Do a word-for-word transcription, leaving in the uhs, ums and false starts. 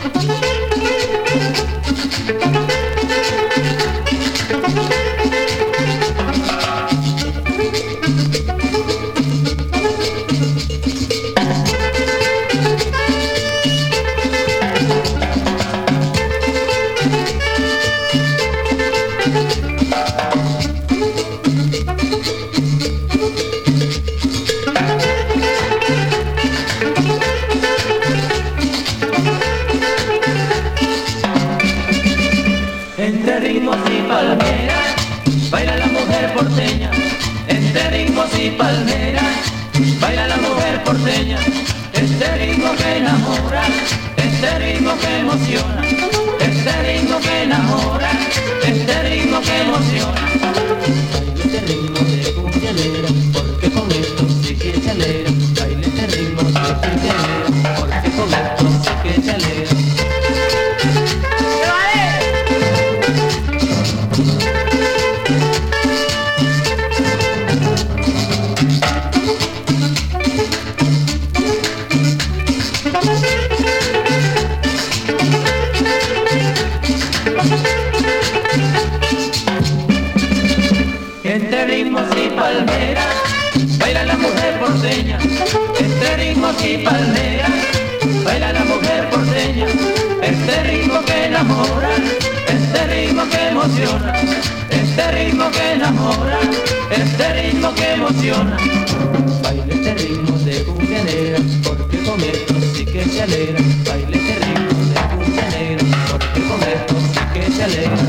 Entre ritmos y palmeras baila la mujer porteña. Entre ritmos y palmeras baila la mujer porteña. Este ritmo que enamora, este ritmo que emociona, este ritmo que enamora, este ritmo que emociona. Baila este ritmo de cumbialera, porque con esto sí que chalera. Baila este ritmo de cumbialera, porque con esto sí que chalera. Entre ritmos y palmeras baila la mujer porteña. Entre ritmos y palmeras baila la mujer porteña. Este ritmo que enamora, este ritmo que emociona, este ritmo que enamora, este ritmo que emociona. Baila este ritmo de cumbianera, porque con esto sí que se alegra. Baila este ritmo de cumbianera, porque con esto sí que se alegra.